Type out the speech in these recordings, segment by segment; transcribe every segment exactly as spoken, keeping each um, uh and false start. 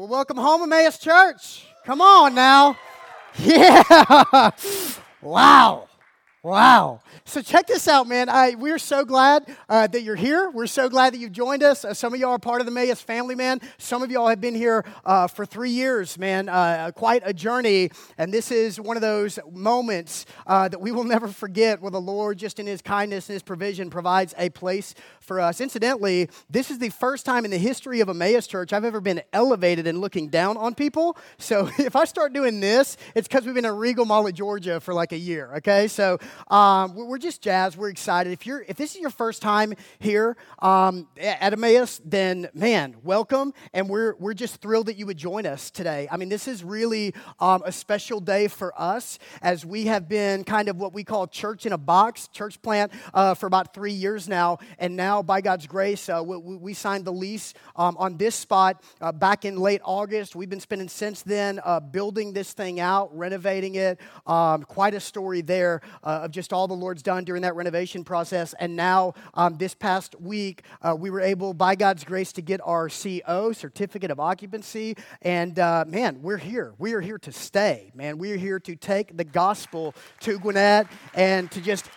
Well, welcome home, Emmaus Church. Come on now. Yeah. Wow. Wow. So check this out, man. I, we're so glad uh, that you're here. We're so glad that you've joined us. Uh, some of y'all are part of the Emmaus family, man. Some of y'all have been here uh, for three years, man. Uh, quite a journey. And this is one of those moments uh, that we will never forget where the Lord, just in His kindness and His provision, provides a place for us. Incidentally, this is the first time in the history of Emmaus Church I've ever been elevated and looking down on people. So if I start doing this, it's because we've been in Regal Mall, Georgia for like a year, okay? So um, we're just jazzed. We're excited. If you're, if this is your first time here um, at Emmaus, then man, welcome. And we're we're just thrilled that you would join us today. I mean, this is really um, a special day for us as we have been kind of what we call church in a box, church plant uh, for about three years now. And now, by God's grace, uh, we, we signed the lease um, on this spot uh, back in late August. We've been spending since then uh, building this thing out, renovating it. Um, quite a story there uh, of just all the Lord's done during that renovation process. And now, um, this past week, uh, we were able, by God's grace, to get our C O, Certificate of Occupancy. And uh, man, we're here. We are here to stay, man. We are here to take the gospel to Gwinnett and to just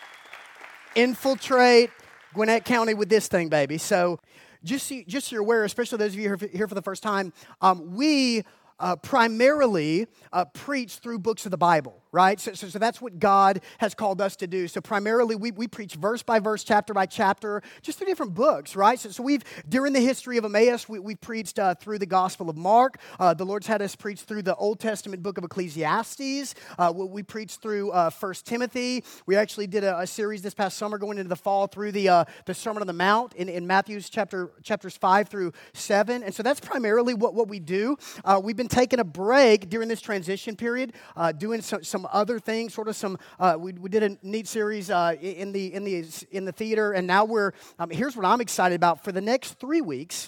infiltrate Gwinnett County with this thing, baby. So just so, just so you're aware, especially those of you who are here for the first time, um, we uh, primarily uh, preach through books of the Bible. Right? So, so, so that's what God has called us to do. So primarily we, we preach verse by verse, chapter by chapter, just through different books, right? So, so we've, during the history of Emmaus, we, we've preached uh, through the Gospel of Mark. Uh, the Lord's had us preach through the Old Testament book of Ecclesiastes. Uh, we, we preached through uh, First Timothy. We actually did a, a series this past summer going into the fall through the uh, the Sermon on the Mount in, in Matthew's chapter chapters five through seven. And so that's primarily what, what we do. Uh, we've been taking a break during this transition period, uh, doing some, some other things, sort of some. Uh, we, we did a neat series uh, in the in the in the theater, and now we're. Um, here's what I'm excited about for the next three weeks.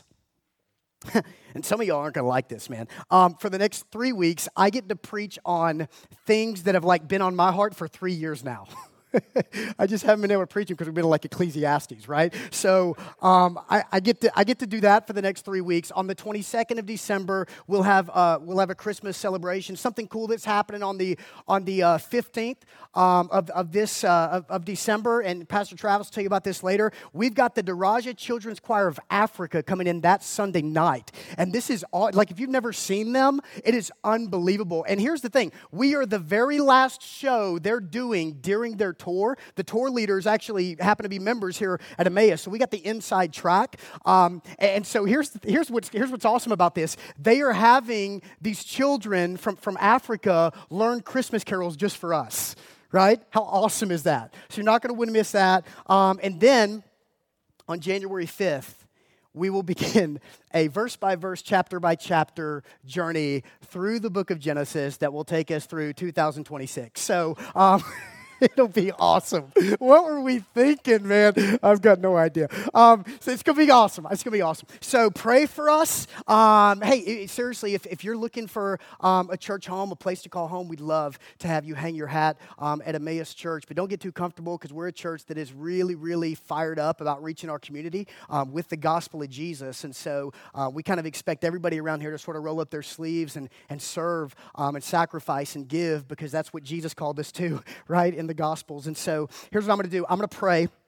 And some of y'all aren't gonna like this, man. Um, for the next three weeks, I get to preach on things that have like been on my heart for three years now. I just haven't been able to preach them because we've been like Ecclesiastes, right? So um, I, I get to I get to do that for the next three weeks. On the twenty-second of December, we'll have uh, we'll have a Christmas celebration. Something cool that's happening on the on the uh, fifteenth um, of of this uh, of, of December. And Pastor Travis will tell you about this later. We've got the Daraja Children's Choir of Africa coming in that Sunday night, and this is all like if you've never seen them, it is unbelievable. And here's the thing: we are the very last show they're doing during their tour. The tour leaders actually happen to be members here at Emmaus, so we got the inside track. Um, and so here's here's what's here's what's awesome about this: they are having these children from from Africa learn Christmas carols just for us. Right? How awesome is that? So you're not going to want to miss that. Um, and then on January fifth, we will begin a verse-by-verse, chapter-by-chapter journey through the book of Genesis that will take us through two thousand twenty-six. So um, it'll be awesome. What were we thinking, man? I've got no idea. Um, so it's going to be awesome. It's going to be awesome. So pray for us. Um, hey, it, seriously, if, if you're looking for um, a church home, a place to call home, we'd love to have you hang your hat um, at Emmaus Church. But don't get too comfortable because we're a church that is really, really fired up about reaching our community um, with the gospel of Jesus. And so uh, we kind of expect everybody around here to sort of roll up their sleeves and, and serve um, and sacrifice and give because that's what Jesus called us to, right, in the Gospels. And so here's what I'm going to do. I'm going to pray, and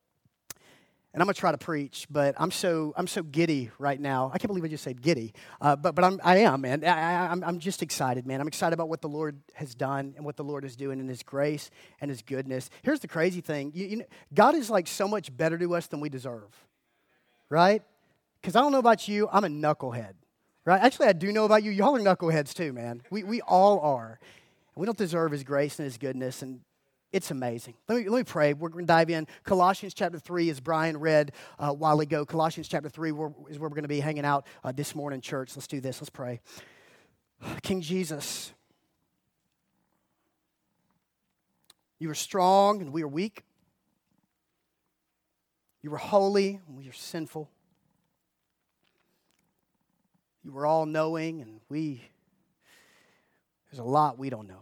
I'm going to try to preach. But I'm so I'm so giddy right now. I can't believe I just said giddy. Uh, but but I'm I am, man. I, I, I'm I'm just excited, man. I'm excited about what the Lord has done and what the Lord is doing in His grace and His goodness. Here's the crazy thing: you, you know, God is like so much better to us than we deserve, right? Because I don't know about you, I'm a knucklehead, right? Actually, I do know about you. Y'all are knuckleheads too, man. We we all are. And we don't deserve His grace and His goodness, and it's amazing. Let me, let me pray. We're going to dive in. Colossians chapter three, as Brian read uh, a while ago. Colossians chapter three is where we're going to be hanging out uh, this morning, church. Let's do this. Let's pray. King Jesus, you are strong and we are weak. You are holy and we are sinful. You are all-knowing and we, there's a lot we don't know.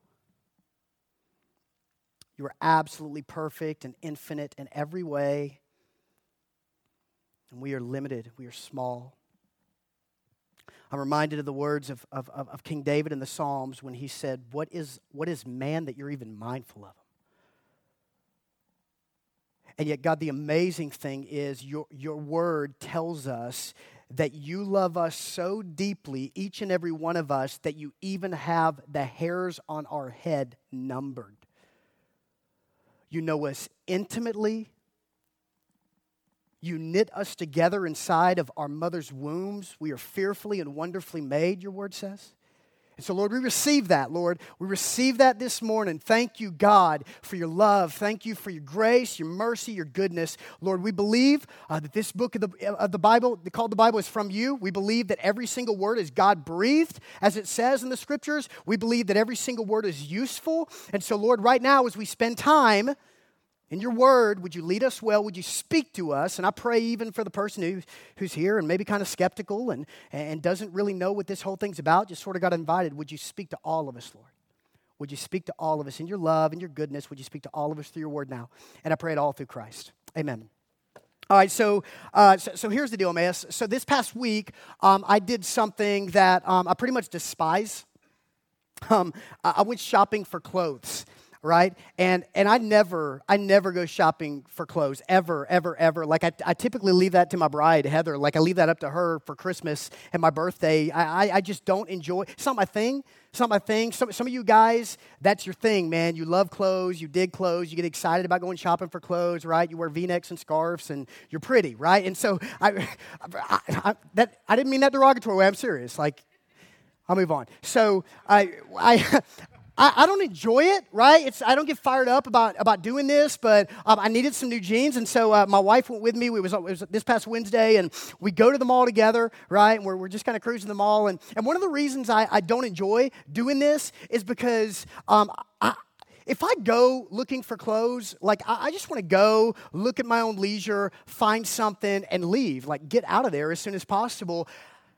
You are absolutely perfect and infinite in every way. And we are limited. We are small. I'm reminded of the words of, of, of of King David in the Psalms when he said, what is, what is man that you're even mindful of him? And yet, God, the amazing thing is your, your word tells us that you love us so deeply, each and every one of us, that you even have the hairs on our head numbered. You know us intimately. You knit us together inside of our mother's wombs. We are fearfully and wonderfully made, your word says. And so, Lord, we receive that, Lord. We receive that this morning. Thank you, God, for your love. Thank you for your grace, your mercy, your goodness. Lord, we believe uh, that this book of the, of the Bible, called the Bible, is from you. We believe that every single word is God-breathed, as it says in the Scriptures. We believe that every single word is useful. And so, Lord, right now, as we spend time in your word, would you lead us well? Would you speak to us? And I pray even for the person who, who's here and maybe kind of skeptical and, and doesn't really know what this whole thing's about, just sort of got invited. Would you speak to all of us, Lord? Would you speak to all of us in your love and your goodness? Would you speak to all of us through your word now? And I pray it all through Christ. Amen. All right, so uh, so, so here's the deal, Emmaus. So this past week, um, I did something that um, I pretty much despise. Um, I I went shopping for clothes. Right? And and I never, I never go shopping for clothes, ever, ever, ever. Like I, I typically leave that to my bride, Heather. Like I leave that up to her for Christmas and my birthday. I, I, I just don't enjoy, it's not my thing. It's not my thing. Some, some of you guys, that's your thing, man. You love clothes, you dig clothes, you get excited about going shopping for clothes, right? You wear V-necks and scarves and you're pretty, right? And so I, I, I, that, I didn't mean that derogatory way. I'm serious. Like, I'll move on. So I, I, I, I don't enjoy it, right? It's I don't get fired up about, about doing this, but um, I needed some new jeans, and so uh, my wife went with me. We was, it was this past Wednesday, and we go to the mall together, right? And we're, we're just kind of cruising the mall, and, and one of the reasons I, I don't enjoy doing this is because um, I, if I go looking for clothes, like I, I just want to go, look at my own leisure, find something, and leave, like get out of there as soon as possible.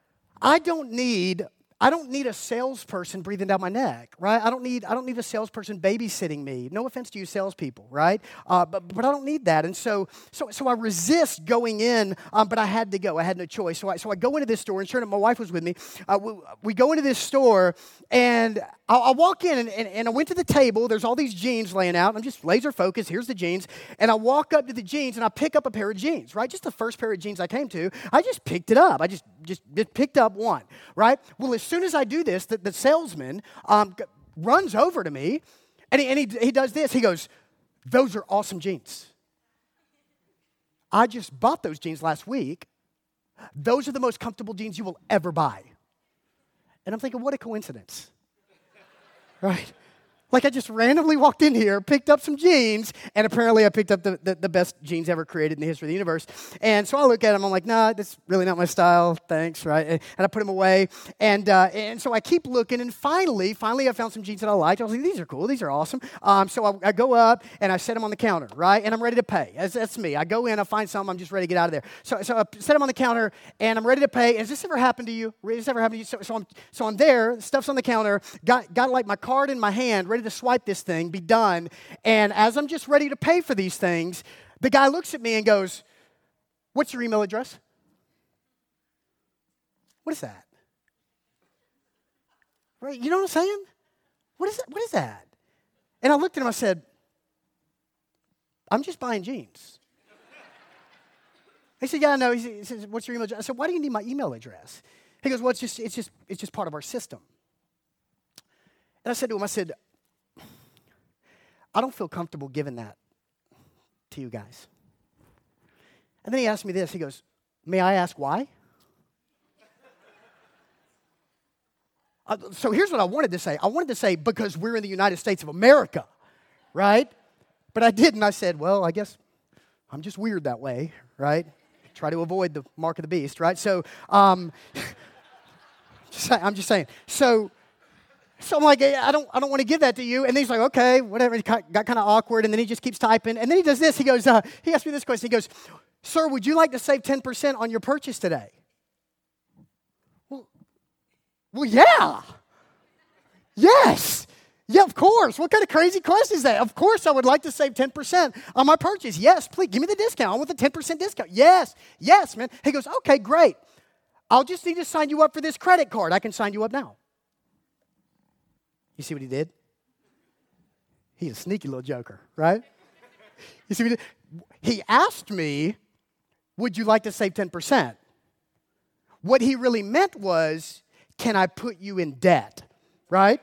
I don't need I don't need a salesperson breathing down my neck, right? I don't need I don't need a salesperson babysitting me. No offense to you salespeople, right? Uh, but but I don't need that, and so so so I resist going in, um, but I had to go. I had no choice. So I so I go into this store, and sure enough, my wife was with me. Uh, we, we go into this store, and I, I walk in, and, and, and I went to the table. There's all these jeans laying out. I'm just laser focused. Here's the jeans, and I walk up to the jeans, and I pick up a pair of jeans, right? Just the first pair of jeans I came to. I just picked it up. I just just, just picked up one, right? Well, as soon as I do this, the, the salesman um, g- runs over to me, and, he, and he, he does this. He goes, "Those are awesome jeans. I just bought those jeans last week. Those are the most comfortable jeans you will ever buy." And I'm thinking, what a coincidence, right? Like I just randomly walked in here, picked up some jeans, and apparently I picked up the, the, the best jeans ever created in the history of the universe. And so I look at them, I'm like, nah, that's really not my style, thanks, right? And, and I put them away. And uh, and so I keep looking, and finally, finally I found some jeans that I liked. I was like, these are cool, these are awesome. Um, so I, I go up, and I set them on the counter, right? And I'm ready to pay. That's, that's me. I go in, I find something, I'm just ready to get out of there. So, so I set them on the counter, and I'm ready to pay. Has this ever happened to you? Has this ever happened to you? So, so, I'm, so I'm there, stuff's on the counter, got, got like my card in my hand, ready to swipe this thing, be done. And as I'm just ready to pay for these things, the guy looks at me and goes, "What's your email address?" What is that? Right? You know what I'm saying? What is that? What is that? And I looked at him, I said, "I'm just buying jeans." He said, "Yeah, I know." He says, "What's your email address?" I said, "Why do you need my email address?" He goes, "Well, it's just, it's just, it's just part of our system." And I said to him, I said, "I don't feel comfortable giving that to you guys." And then he asked me this. He goes, "May I ask why?" uh, so here's what I wanted to say. I wanted to say, because we're in the United States of America, right? But I didn't. I said, well, I guess I'm just weird that way, right? Try to avoid the mark of the beast, right? So um, just, I'm just saying. So... So I'm like, I don't, I don't want to give that to you. And then he's like, okay, whatever. He got, got kind of awkward, and then he just keeps typing. And then he does this. He goes, uh, he asked me this question. He goes, "Sir, would you like to save ten percent on your purchase today?" Well, well, yeah. Yes. Yeah, of course. What kind of crazy question is that? Of course I would like to save ten percent on my purchase. Yes, please, give me the discount. I want the ten percent discount. Yes, yes, man. He goes, okay, great. I'll just need to sign you up for this credit card. I can sign you up now. You see what he did? He's a sneaky little joker, right? You see what he did? He asked me, would you like to save ten percent? What he really meant was, can I put you in debt, right?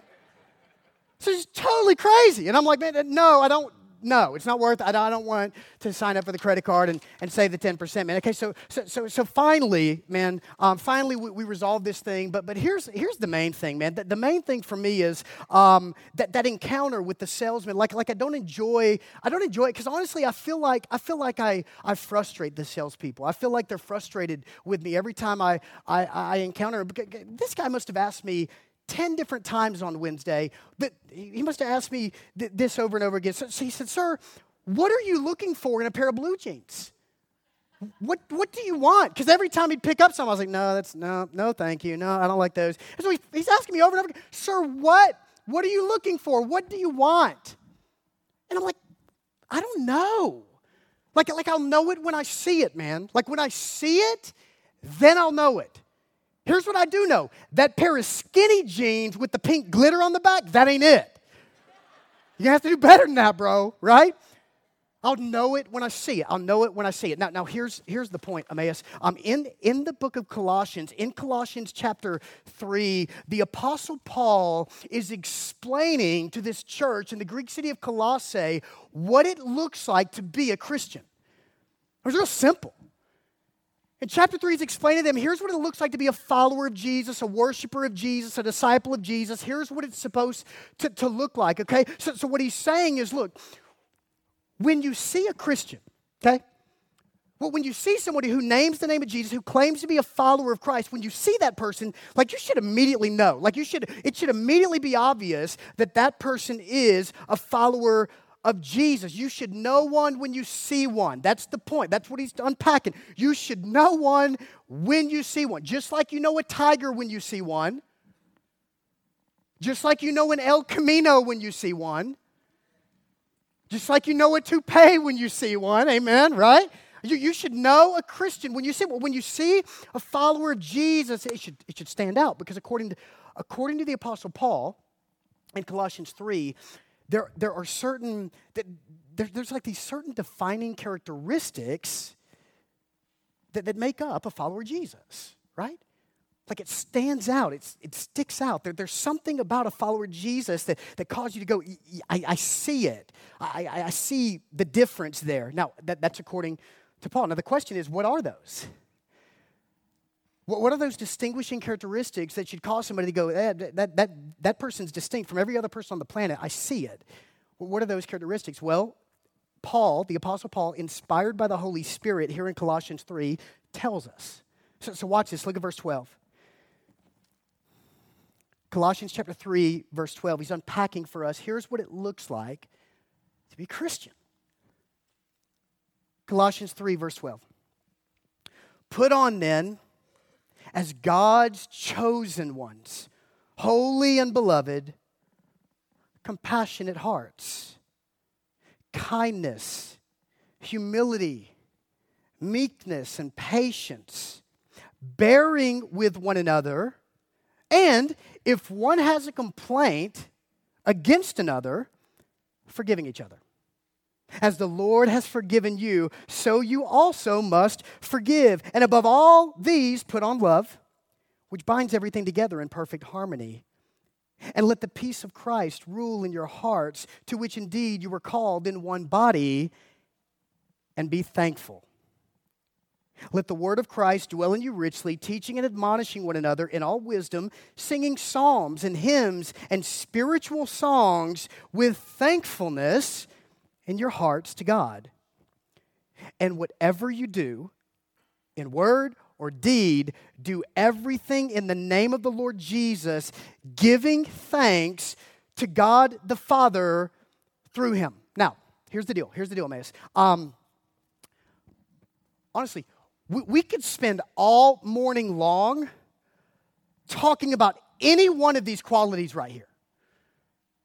So it's totally crazy. And I'm like, man, no, I don't. No, it's not worth it. I don't, I don't want to sign up for the credit card and, and save the ten percent, man. Okay, so so so, so finally, man, um, finally we, we resolved this thing. But but here's here's the main thing, man. The, the main thing for me is um, that that encounter with the salesman. Like like I don't enjoy I don't enjoy it because honestly, I feel like I feel like I I frustrate the salespeople. I feel like they're frustrated with me every time I I, I encounter them. This guy must have asked me ten different times on Wednesday, but he must have asked me th- this over and over again. So, so he said, sir, what are you looking for in a pair of blue jeans? What what do you want? Because every time he'd pick up some, I was like, no, that's no, no, thank you. No, I don't like those. And so he, he's asking me over and over again, sir, what? What are you looking for? What do you want? And I'm like, I don't know. Like, like I'll know it when I see it, man. Like when I see it, then I'll know it. Here's what I do know. That pair of skinny jeans with the pink glitter on the back, that ain't it. You have to do better than that, bro, right? I'll know it when I see it. I'll know it when I see it. Now, now here's, here's the point, Emmaus. Um, in, in the book of Colossians, in Colossians chapter three, the Apostle Paul is explaining to this church in the Greek city of Colossae what it looks like to be a Christian. It was real simple. In chapter three, he's explaining to them, here's what it looks like to be a follower of Jesus, a worshiper of Jesus, a disciple of Jesus. Here's what it's supposed to, to look like, okay? So, so what he's saying is, look, when you see a Christian, okay? Well, when you see somebody who names the name of Jesus, who claims to be a follower of Christ, when you see that person, like you should immediately know. Like you should, it should immediately be obvious that that person is a follower of Jesus. You should know one when you see one. That's the point. That's what he's unpacking. You should know one when you see one. Just like you know a tiger when you see one. Just like you know an El Camino when you see one. Just like you know a toupee when you see one. Amen, right? You, you should know a Christian when you see one. When you see a follower of Jesus, it should, it should stand out because according to, according to the Apostle Paul in Colossians three, There, there are certain, there, there's like these certain defining characteristics that, that make up a follower of Jesus, right? Like it stands out, it's, it sticks out. There, there's something about a follower of Jesus that, that causes you to go, I, I see it. I, I, I see the difference there. Now, that, that's according to Paul. Now, the question is, what are those? What are those distinguishing characteristics that should cause somebody to go, eh, that, that, that person's distinct from every other person on the planet? I see it. Well, what are those characteristics? Well, Paul, the Apostle Paul, inspired by the Holy Spirit here in Colossians three, tells us. So, so watch this. Look at verse twelve. Colossians chapter three, verse twelve. He's unpacking for us. Here's what it looks like to be a Christian. Colossians three, verse twelve. Put on then, as God's chosen ones, holy and beloved, compassionate hearts, kindness, humility, meekness, and patience, bearing with one another, and if one has a complaint against another, forgiving each other. As the Lord has forgiven you, so you also must forgive. And above all these, put on love, which binds everything together in perfect harmony. And let the peace of Christ rule in your hearts, to which indeed you were called in one body, and be thankful. Let the word of Christ dwell in you richly, teaching and admonishing one another in all wisdom, singing psalms and hymns and spiritual songs with thankfulness in your hearts to God. And whatever you do, in word or deed, do everything in the name of the Lord Jesus, giving thanks to God the Father through him. Now, here's the deal. Here's the deal, Emmaus. Um, honestly, we, we could spend all morning long talking about any one of these qualities right here.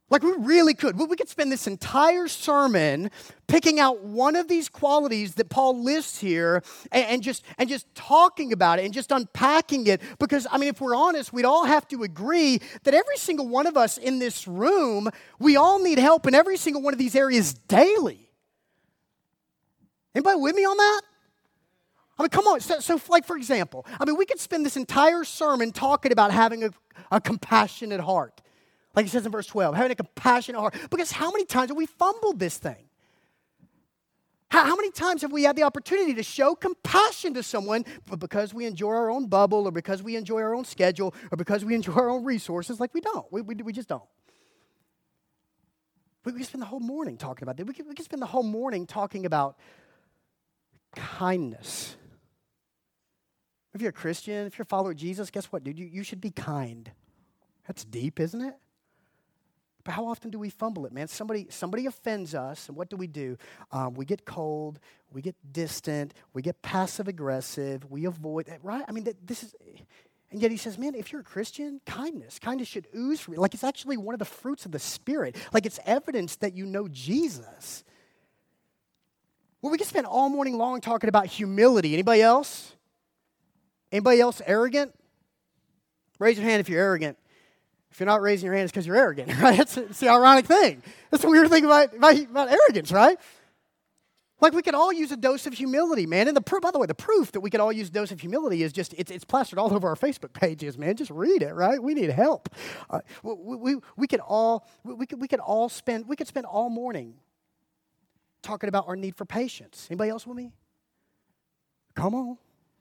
Like we really could. We could spend this entire sermon picking out one of these qualities that Paul lists here and, and just and just talking about it and just unpacking it. Because, I mean, if we're honest, we'd all have to agree that every single one of us in this room, we all need help in every single one of these areas daily. Anybody with me on that? I mean, come on. So, so, like, for example, I mean, we could spend this entire sermon talking about having a, a compassionate heart. Like it says in verse twelve, having a compassionate heart. Because how many times have we fumbled this thing? How, how many times have we had the opportunity to show compassion to someone, but because we enjoy our own bubble or because we enjoy our own schedule or because we enjoy our own resources, like we don't. We, we, we just don't. We, we could spend the whole morning talking about that. We could, we could spend the whole morning talking about kindness. If you're a Christian, if you're a follower of Jesus, guess what, dude? You, you should be kind. That's deep, isn't it? But how often do we fumble it, man? Somebody somebody offends us, and what do we do? Um, we get cold, we get distant, we get passive-aggressive, we avoid it, right? I mean, this is, and yet he says, man, if you're a Christian, kindness, kindness should ooze from you. Like it's actually one of the fruits of the Spirit. Like it's evidence that you know Jesus. Well, we can spend all morning long talking about humility. Anybody else? Anybody else arrogant? Raise your hand if you're arrogant. If you're not raising your hand, it's because you're arrogant, right? That's, that's the ironic thing. That's the weird thing about, about, about arrogance, right? Like we could all use a dose of humility, man. And the proof, by the way, the proof that we could all use a dose of humility is just, it's, it's plastered all over our Facebook pages, man. Just read it, right? We need help. Uh, we, we, we could all, we could, we could all spend, we could spend all morning talking about our need for patience. Anybody else with me? Come on.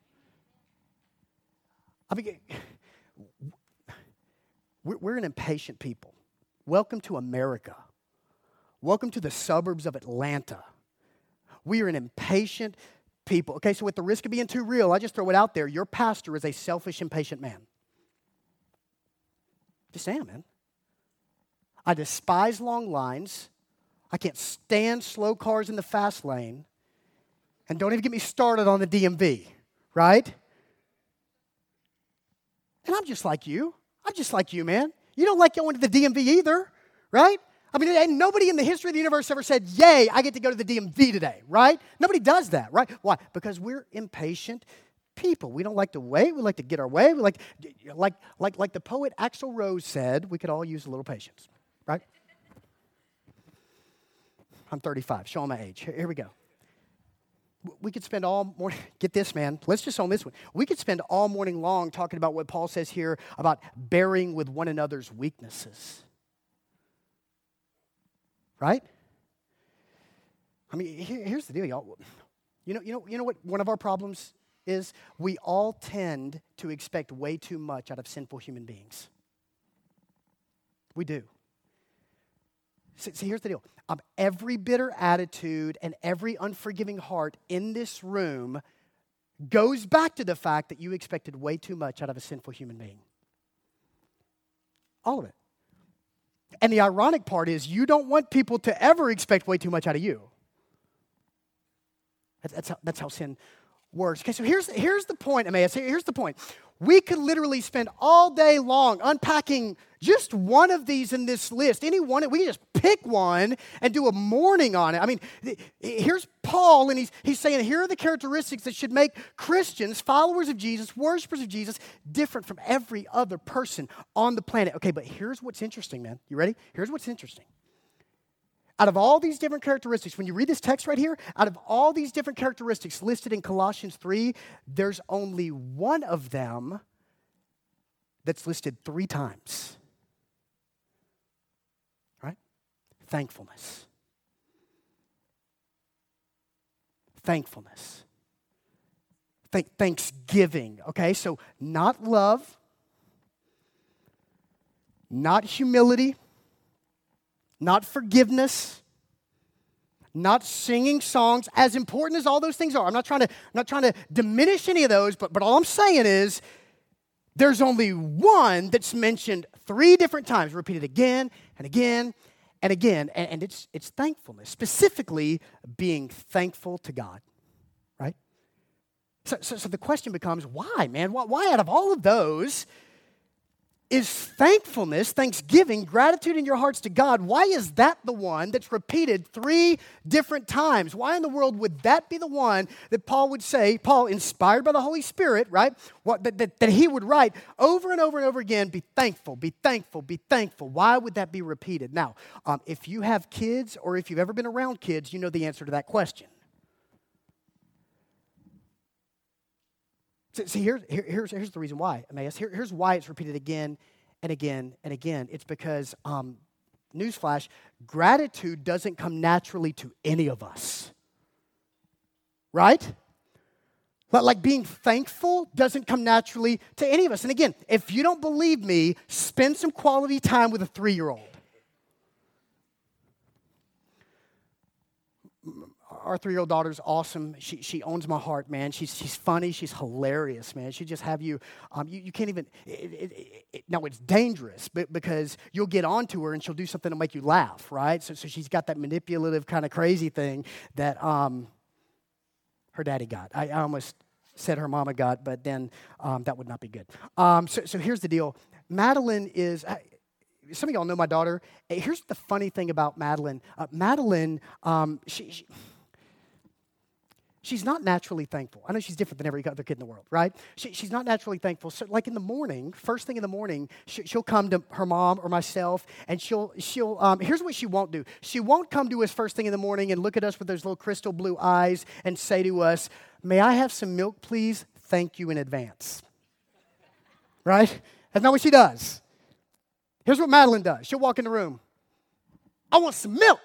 I mean, we're an impatient people. Welcome to America. Welcome to the suburbs of Atlanta. We are an impatient people. Okay, so with the risk of being too real, I just throw it out there. Your pastor is a selfish, impatient man. Just saying, man. I despise long lines. I can't stand slow cars in the fast lane. And don't even get me started on the D M V, right? And I'm just like you. I'm just like you, man. You don't like going to the D M V either, right? I mean, and nobody in the history of the universe ever said, yay, I get to go to the D M V today, right? Nobody does that, right? Why? Because we're impatient people. We don't like to wait. We like to get our way. We like, like, like, like the poet Axl Rose said, we could all use a little patience, right? I'm thirty-five, showing my age. Here, here we go. We could spend all morning, get this, man. Let's just own this one. We could spend all morning long talking about what Paul says here about bearing with one another's weaknesses. Right? I mean, here, here's the deal, y'all. You know, you know, you know what one of our problems is? We all tend to expect way too much out of sinful human beings. We do. See, see here's the deal. Um, every bitter attitude and every unforgiving heart in this room goes back to the fact that you expected way too much out of a sinful human being. All of it. And the ironic part is you don't want people to ever expect way too much out of you. That's, that's, how, that's how sin works. Okay, so here's, here's the point, Emmaus. Here's the point. We could literally spend all day long unpacking just one of these in this list. Any one, we can just pick one and do a morning on it. I mean, here's Paul, and he's, he's saying, here are the characteristics that should make Christians, followers of Jesus, worshipers of Jesus, different from every other person on the planet. Okay, but here's what's interesting, man. You ready? Here's what's interesting. Out of all these different characteristics, when you read this text right here, out of all these different characteristics listed in Colossians three, there's only one of them that's listed three times. Right? Thankfulness. Thankfulness. Th- thanksgiving. Okay, so not love, not humility, not forgiveness, not singing songs, as important as all those things are. I'm not trying to, I'm not trying to diminish any of those, but, but all I'm saying is there's only one that's mentioned three different times, repeated again and again and again, and, and it's, it's thankfulness, specifically being thankful to God, right? So, so, so the question becomes, why, man? Why, why out of all of those is thankfulness, thanksgiving, gratitude in your hearts to God. Why is that the one that's repeated three different times? Why in the world would that be the one that Paul would say, Paul, inspired by the Holy Spirit, right, what, that, that, that he would write over and over and over again, be thankful, be thankful, be thankful. Why would that be repeated? Now, um, if you have kids or if you've ever been around kids, you know the answer to that question. See, here, here, here's, here's the reason why, Emmaus. Here, here's why it's repeated again and again and again. It's because, um, newsflash, gratitude doesn't come naturally to any of us. Right? But like being thankful doesn't come naturally to any of us. And again, if you don't believe me, spend some quality time with a three-year-old. Our three-year-old daughter's awesome. She she owns my heart, man. She's she's funny. She's hilarious, man. She just have you. Um, you, you can't even. It, it, it, no, it's dangerous, but because you'll get onto her and she'll do something to make you laugh, right? So so she's got that manipulative kind of crazy thing that um, her daddy got. I, I almost said her mama got, but then um, that would not be good. Um, so so here's the deal. Madeline is. I, Some of y'all know my daughter. Here's the funny thing about Madeline. Uh, Madeline, um, she, she she's not naturally thankful. I know she's different than every other kid in the world, right? She, she's not naturally thankful. So, like in the morning, first thing in the morning, she, she'll come to her mom or myself, and she'll she'll. Um, here's what she won't do. She won't come to us first thing in the morning and look at us with those little crystal blue eyes and say to us, "May I have some milk, please? Thank you in advance." Right? That's not what she does. Here's what Madeline does. She'll walk in the room. I want some milk.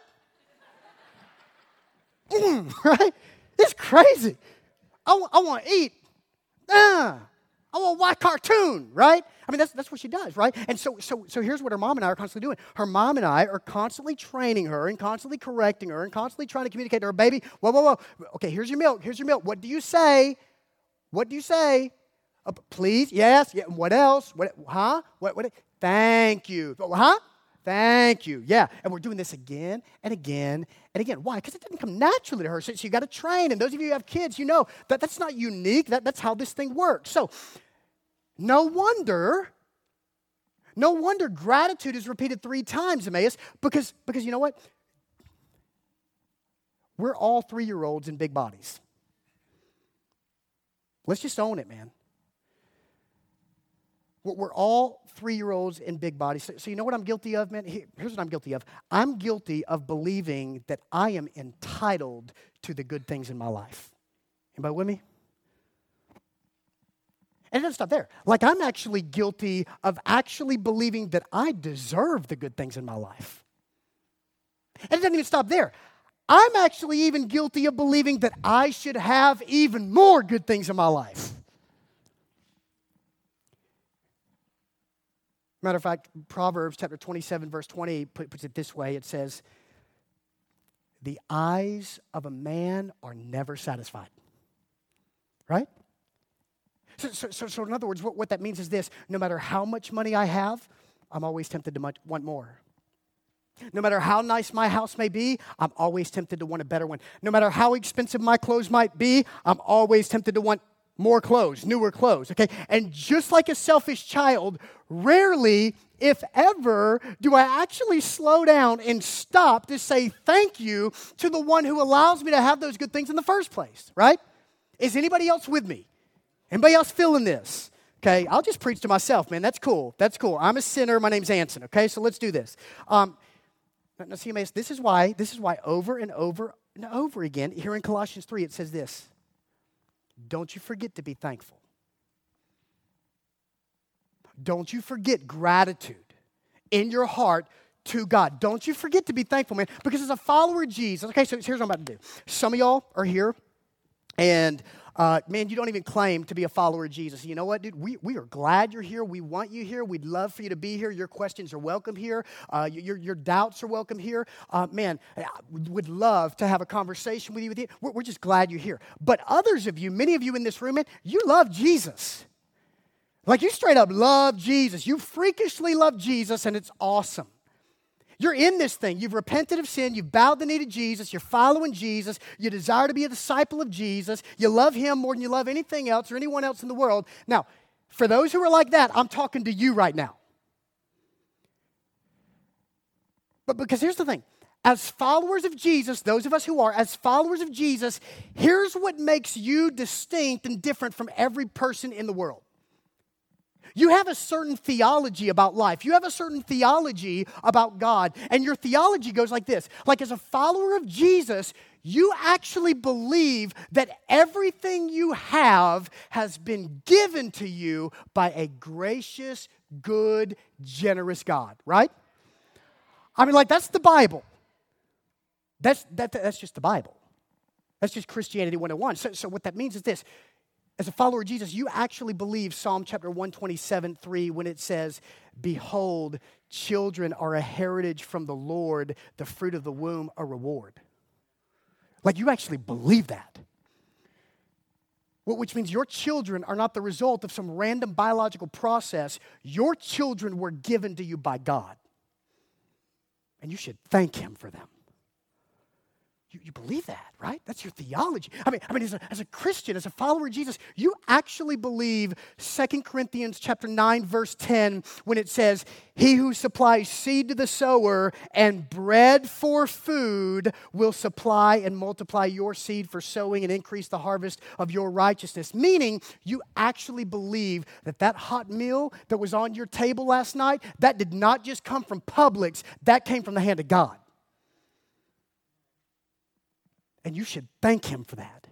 Mm, right? It's crazy. I, w- I want to eat. Ah, I want to watch cartoon, right? I mean, that's that's what she does, right? And so, so, so here's what her mom and I are constantly doing. Her mom and I are constantly training her and constantly correcting her and constantly trying to communicate to her, baby, whoa, whoa, whoa. Okay, here's your milk. Here's your milk. What do you say? What do you say? Uh, please, yes, yeah. What else? What? Huh? What? What? Thank you. Huh? Thank you. Yeah. And we're doing this again and again and again. Why? Because it didn't come naturally to her. So, so you got to train. And those of you who have kids, you know that that's not unique. That, that's how this thing works. So no wonder, no wonder gratitude is repeated three times, Emmaus, because, because you know what? We're all three-year-olds in big bodies. Let's just own it, man. We're all three-year-olds in big bodies. So, so you know what I'm guilty of, man? Here's what I'm guilty of. I'm guilty of believing that I am entitled to the good things in my life. Anybody with me? And it doesn't stop there. Like, I'm actually guilty of actually believing that I deserve the good things in my life. And it doesn't even stop there. I'm actually even guilty of believing that I should have even more good things in my life. Matter of fact, Proverbs chapter twenty-seven, verse twenty puts it this way. It says, the eyes of a man are never satisfied. Right? So, so, so, so in other words, what, what that means is this. No matter how much money I have, I'm always tempted to much, want more. No matter how nice my house may be, I'm always tempted to want a better one. No matter how expensive my clothes might be, I'm always tempted to want more clothes, newer clothes, okay? And just like a selfish child, rarely, if ever, do I actually slow down and stop to say thank you to the one who allows me to have those good things in the first place, right? Is anybody else with me? Anybody else feeling this? Okay, I'll just preach to myself, man. That's cool. That's cool. I'm a sinner. My name's Anson, okay? So let's do this. Um, now, see, this is why, this is why over and over and over again, here in Colossians three, it says this. Don't you forget to be thankful. Don't you forget gratitude in your heart to God. Don't you forget to be thankful, man. Because as a follower of Jesus, okay, so here's what I'm about to do. Some of y'all are here, and uh, man, you don't even claim to be a follower of Jesus. You know what, dude? We, we are glad you're here. We want you here. We'd love for you to be here. Your questions are welcome here. Uh, your, your doubts are welcome here. Uh, man, I would love to have a conversation with you. With you. We're, we're just glad you're here. But others of you, many of you in this room, man, you love Jesus. Like you straight up love Jesus. You freakishly love Jesus, and it's awesome. You're in this thing. You've repented of sin. You've bowed the knee to Jesus. You're following Jesus. You desire to be a disciple of Jesus. You love him more than you love anything else or anyone else in the world. Now, for those who are like that, I'm talking to you right now. But because here's the thing. As followers of Jesus, those of us who are, as followers of Jesus, here's what makes you distinct and different from every person in the world. You have a certain theology about life. You have a certain theology about God. And your theology goes like this. Like as a follower of Jesus, you actually believe that everything you have has been given to you by a gracious, good, generous God, right? I mean, like that's the Bible. That's, that, that's just the Bible. That's just Christianity one oh one. So, so what that means is this. As a follower of Jesus, you actually believe Psalm chapter one twenty-seven, three when it says, "Behold, children are a heritage from the Lord, the fruit of the womb a reward." Like you actually believe that. Which means your children are not the result of some random biological process. Your children were given to you by God. And you should thank Him for them. You, you believe that, right? That's your theology. I mean, I mean, as a, as a Christian, as a follower of Jesus, you actually believe Second Corinthians chapter nine, verse ten, when it says, "He who supplies seed to the sower and bread for food will supply and multiply your seed for sowing and increase the harvest of your righteousness." Meaning, you actually believe that that hot meal that was on your table last night, that did not just come from Publix, that came from the hand of God. And you should thank Him for that.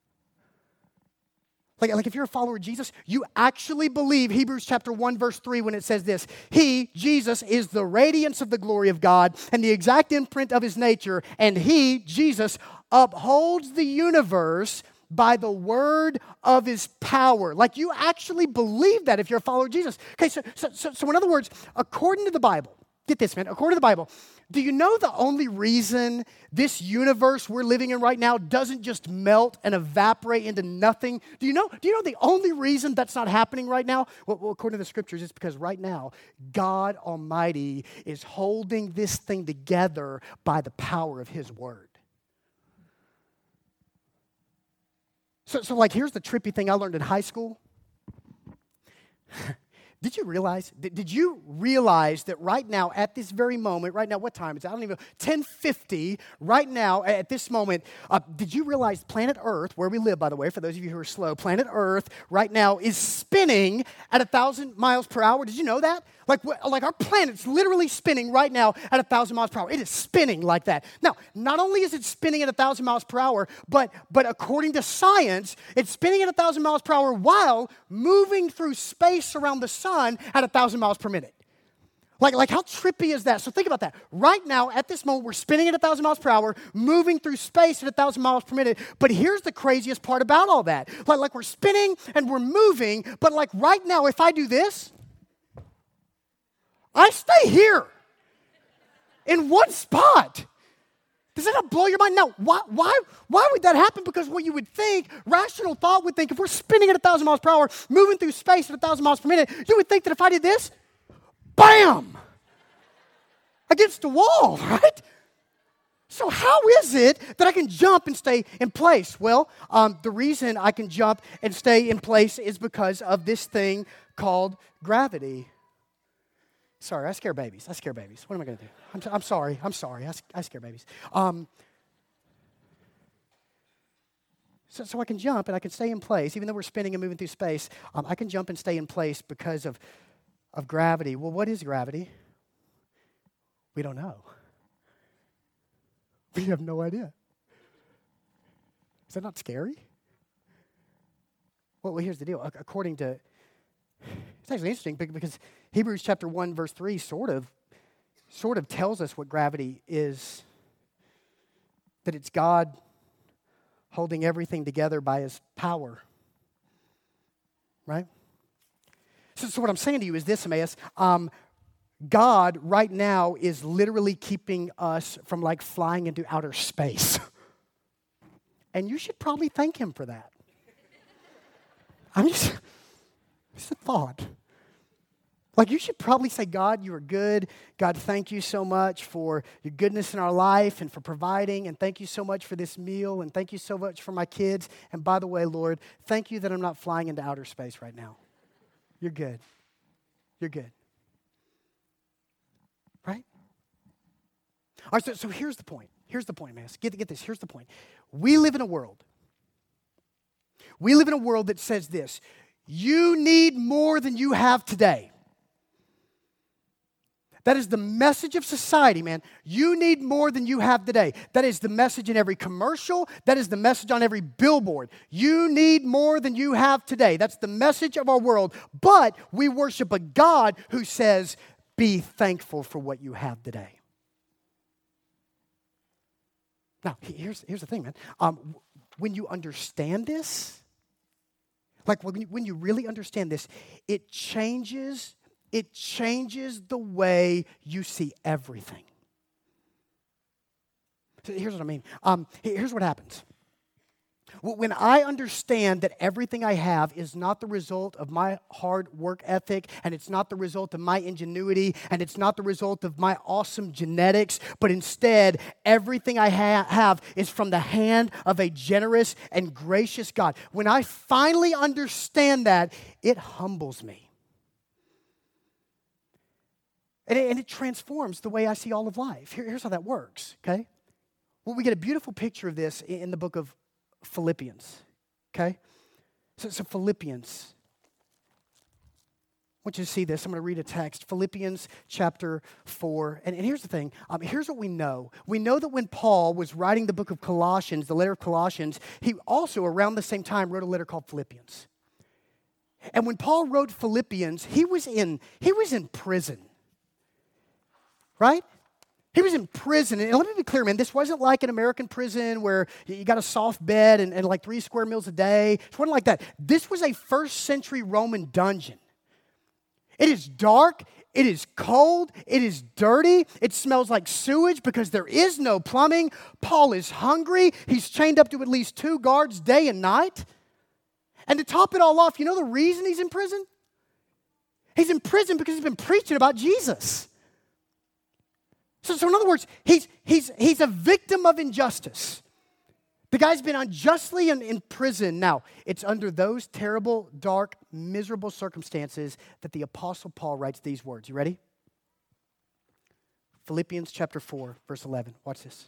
Like, like if you're a follower of Jesus, you actually believe Hebrews chapter one, verse three when it says this, "He, Jesus, is the radiance of the glory of God and the exact imprint of His nature, and He, Jesus, upholds the universe by the word of His power." Like you actually believe that if you're a follower of Jesus. Okay, so, so, so, so in other words, according to the Bible, get this, man, according to the Bible, do you know the only reason this universe we're living in right now doesn't just melt and evaporate into nothing? Do you know, do you know the only reason that's not happening right now? Well, well, according to the scriptures, it's because right now, God Almighty is holding this thing together by the power of His word. So, so like, here's the trippy thing I learned in high school. Did you realize, did you realize that right now, at this very moment, right now, what time is it? I don't even know, ten fifty, right now, at this moment, uh, did you realize planet Earth, where we live, by the way, for those of you who are slow, planet Earth right now is spinning at one thousand miles per hour? Did you know that? Like, like our planet's literally spinning right now at one thousand miles per hour. It is spinning like that. Now, not only is it spinning at one thousand miles per hour, but, but according to science, it's spinning at one thousand miles per hour while moving through space around the sun at one thousand miles per minute. Like, like how trippy is that? So think about that. Right now, at this moment, we're spinning at one thousand miles per hour, moving through space at one thousand miles per minute. But here's the craziest part about all that. Like, like we're spinning and we're moving, but like right now, if I do this, I stay here in one spot. Does that not blow your mind? Now, why, why, why would that happen? Because what you would think, rational thought would think, if we're spinning at one thousand miles per hour, moving through space at one thousand miles per minute, you would think that if I did this, bam, against the wall, right? So how is it that I can jump and stay in place? Well, um, the reason I can jump and stay in place is because of this thing called gravity. Sorry, I scare babies. I scare babies. What am I going to do? I'm, I'm sorry. I'm sorry. I, I scare babies. Um, so, so I can jump and I can stay in place. Even though we're spinning and moving through space, um, I can jump and stay in place because of, of gravity. Well, what is gravity? We don't know. We have no idea. Is that not scary? Well, well here's the deal. According to... It's actually interesting because Hebrews chapter one, verse three sort of, sort of tells us what gravity is. That it's God holding everything together by His power. Right? So, so what I'm saying to you is this, Emmaus. Um, God right now is literally keeping us from like flying into outer space. And you should probably thank Him for that. I'm just... It's a thought. Like you should probably say, God, you are good. God, thank you so much for your goodness in our life and for providing. And thank you so much for this meal. And thank you so much for my kids. And by the way, Lord, thank you that I'm not flying into outer space right now. You're good. You're good. Right? All right, so, so here's the point. Here's the point, man. Get, get this. Here's the point. We live in a world. We live in a world that says this. You need more than you have today. That is the message of society, man. You need more than you have today. That is the message in every commercial. That is the message on every billboard. You need more than you have today. That's the message of our world. But we worship a God who says, be thankful for what you have today. Now, here's, here's the thing, man. Um, when you understand this, like when you, when you really understand this, it changes It changes the way you see everything. So here's what I mean. Um, here's what happens. When I understand that everything I have is not the result of my hard work ethic, and it's not the result of my ingenuity, and it's not the result of my awesome genetics, but instead everything I ha- have is from the hand of a generous and gracious God. When I finally understand that, it humbles me. And it, and it transforms the way I see all of life. Here, here's how that works, okay? Well, we get a beautiful picture of this in, in the book of Philippians, okay? So, so Philippians, I want you to see this. I'm going to read a text, Philippians chapter four. And, and here's the thing. Um, here's what we know. We know that when Paul was writing the book of Colossians, the letter of Colossians, he also, around the same time, wrote a letter called Philippians. And when Paul wrote Philippians, he was in, he was in prison. Right? He was in prison. And let me be clear, man, this wasn't like an American prison where you got a soft bed and, and like three square meals a day. It wasn't like that. This was a first century Roman dungeon. It is dark. It is cold. It is dirty. It smells like sewage because there is no plumbing. Paul is hungry. He's chained up to at least two guards day and night. And to top it all off, you know the reason he's in prison? He's in prison because he's been preaching about Jesus. So, so in other words, he's, he's, he's a victim of injustice. The guy's been unjustly in, in prison. Now, it's under those terrible, dark, miserable circumstances that the Apostle Paul writes these words. You ready? Philippians chapter four, verse eleven. Watch this.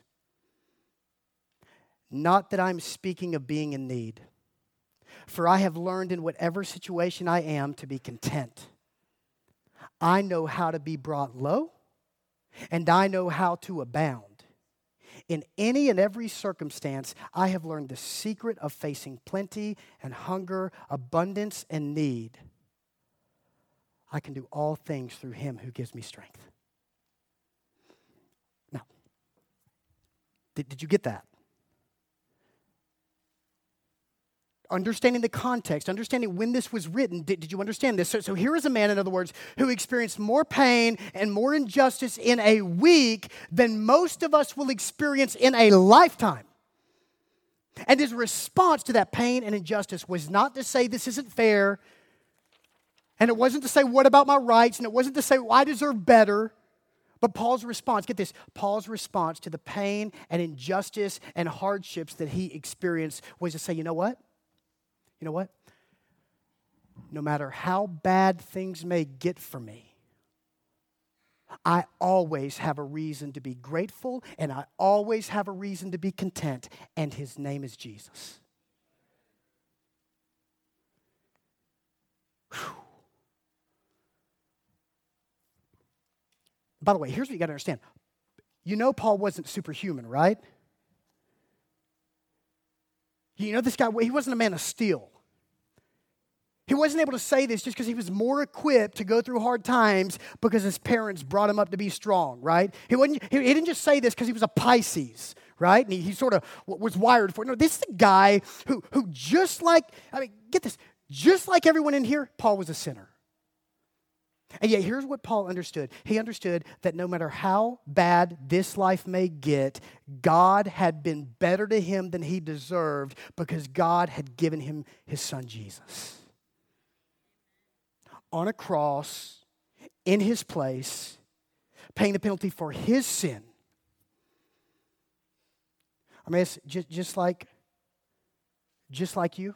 Not that I'm speaking of being in need, for I have learned in whatever situation I am to be content. I know how to be brought low, and I know how to abound. In any and every circumstance, I have learned the secret of facing plenty and hunger, abundance and need. I can do all things through him who gives me strength. Now, did, did you get that? Understanding the context, understanding when this was written, did, did you understand this? So, so here is a man, in other words, who experienced more pain and more injustice in a week than most of us will experience in a lifetime. And his response to that pain and injustice was not to say, this isn't fair, and it wasn't to say, what about my rights, and it wasn't to say, well, I deserve better. But Paul's response, get this, Paul's response to the pain and injustice and hardships that he experienced was to say, you know what? You know what? No matter how bad things may get for me, I always have a reason to be grateful, and I always have a reason to be content, and his name is Jesus. Whew. By the way, here's what you got to understand. You know Paul wasn't superhuman, right? You know this guy, he wasn't a man of steel. He wasn't able to say this just because he was more equipped to go through hard times because his parents brought him up to be strong, right? He, wasn't, he, he didn't just say this because he was a Pisces, right? And he, he sort of was wired for it. No, this is the guy who, who just like, I mean, get this, just like everyone in here, Paul was a sinner. And yet here's what Paul understood. He understood that no matter how bad this life may get, God had been better to him than he deserved because God had given him his son Jesus. On a cross, in his place, paying the penalty for his sin. I mean, it's just, just like, just like you,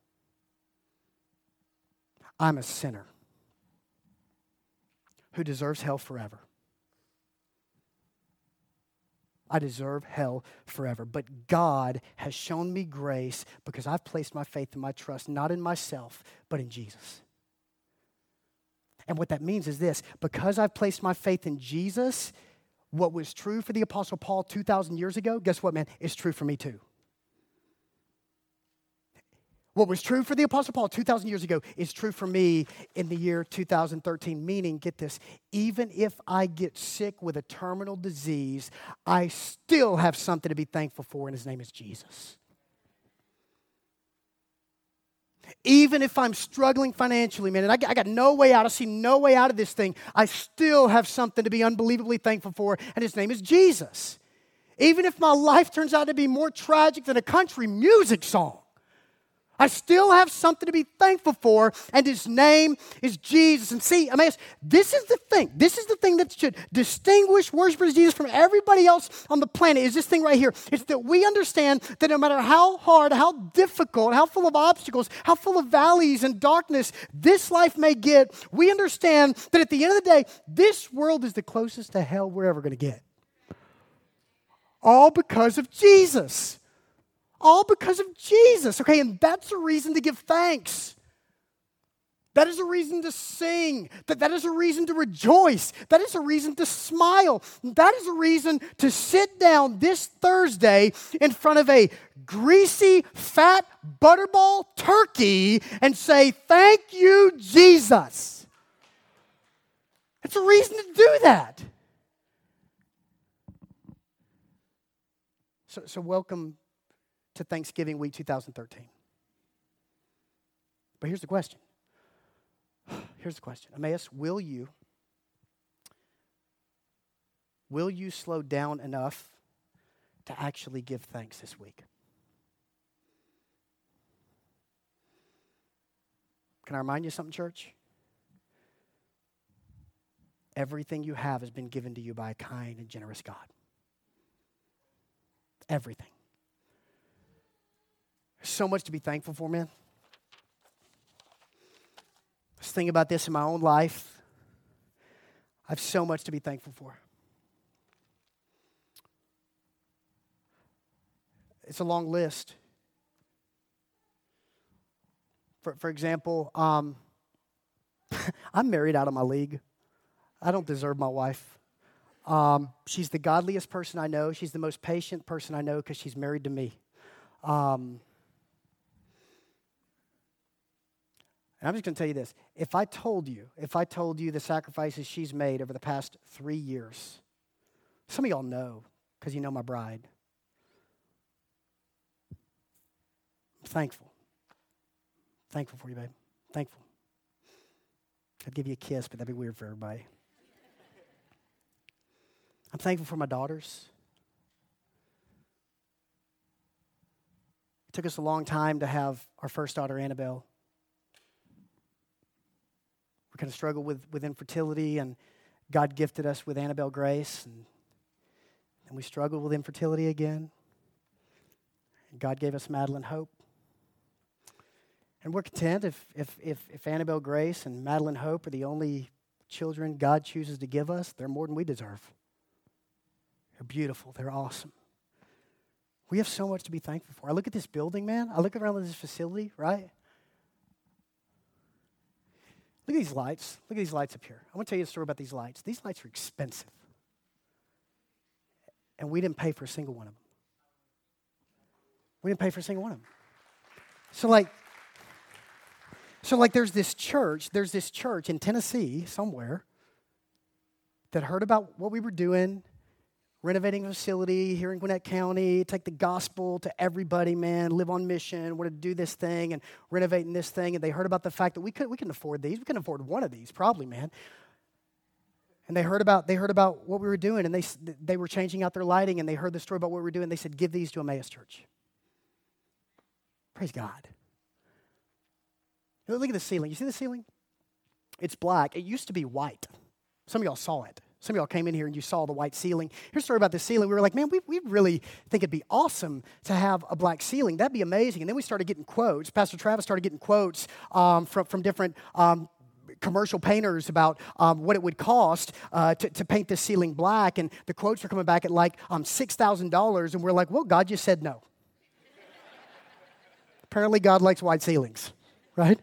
I'm a sinner who deserves hell forever. I deserve hell forever. But God has shown me grace because I've placed my faith and my trust not in myself, but in Jesus. And what that means is this: because I've placed my faith in Jesus, what was true for the Apostle Paul two thousand years ago, guess what, man? It's true for me too. What was true for the Apostle Paul two thousand years ago is true for me in the year two thousand thirteen. Meaning, get this, even if I get sick with a terminal disease, I still have something to be thankful for, and his name is Jesus. Even if I'm struggling financially, man, and I got, I got no way out, I see no way out of this thing, I still have something to be unbelievably thankful for, and his name is Jesus. Even if my life turns out to be more tragic than a country music song, I still have something to be thankful for, and his name is Jesus. And see, I mean, this is the thing. This is the thing that should distinguish worshipers of Jesus from everybody else on the planet, is this thing right here. It's that we understand that no matter how hard, how difficult, how full of obstacles, how full of valleys and darkness this life may get, we understand that at the end of the day, this world is the closest to hell we're ever going to get. All because of Jesus. All because of Jesus, okay? And that's a reason to give thanks. That is a reason to sing. That, that is a reason to rejoice. That is a reason to smile. That is a reason to sit down this Thursday in front of a greasy, fat butterball turkey and say, thank you, Jesus. It's a reason to do that. So, so welcome to Thanksgiving week two thousand thirteen. But here's the question. Here's the question. Emmaus, will you, will you slow down enough to actually give thanks this week? Can I remind you something, church? Everything you have has been given to you by a kind and generous God. Everything. There's so much to be thankful for, man. I was thinking about this in my own life. I have so much to be thankful for. It's a long list. For, for example, um, I'm married out of my league. I don't deserve my wife. Um, she's the godliest person I know. She's the most patient person I know because she's married to me. Um, And I'm just going to tell you this. If I told you, if I told you the sacrifices she's made over the past three years, some of y'all know because you know my bride. I'm thankful. Thankful for you, babe. Thankful. I'd give you a kiss, but that'd be weird for everybody. I'm thankful for my daughters. It took us a long time to have our first daughter, Annabelle. We kind of struggled with, with infertility, and God gifted us with Annabelle Grace, and then we struggled with infertility again. And God gave us Madeline Hope. And we're content if, if, if, if Annabelle Grace and Madeline Hope are the only children God chooses to give us. They're more than we deserve. They're beautiful. They're awesome. We have so much to be thankful for. I look at this building, man. I look around at this facility, right? Look at these lights. Look at these lights up here. I want to tell you a story about these lights. These lights are expensive. And we didn't pay for a single one of them. We didn't pay for a single one of them. So like, so like there's this church, there's this church in Tennessee somewhere that heard about what we were doing, renovating a facility here in Gwinnett County, take the gospel to everybody, man, live on mission, wanted to do this thing and renovating this thing. And they heard about the fact that we couldn't we couldn't afford these. We couldn't afford one of these, probably, man. And they heard about they heard about what we were doing, and they they were changing out their lighting, and they heard the story about what we were doing. They said, give these to Emmaus Church. Praise God. Look at the ceiling. You see the ceiling? It's black. It used to be white. Some of y'all saw it. Some of y'all came in here and you saw the white ceiling. Here's a story about the ceiling. We were like, man, we, we really think it'd be awesome to have a black ceiling. That'd be amazing. And then we started getting quotes. Pastor Travis started getting quotes um, from, from different um, commercial painters about um, what it would cost uh, to, to paint this ceiling black, and the quotes are coming back at like um, six thousand dollars, and we're like, well, God just said no. Apparently, God likes white ceilings, right?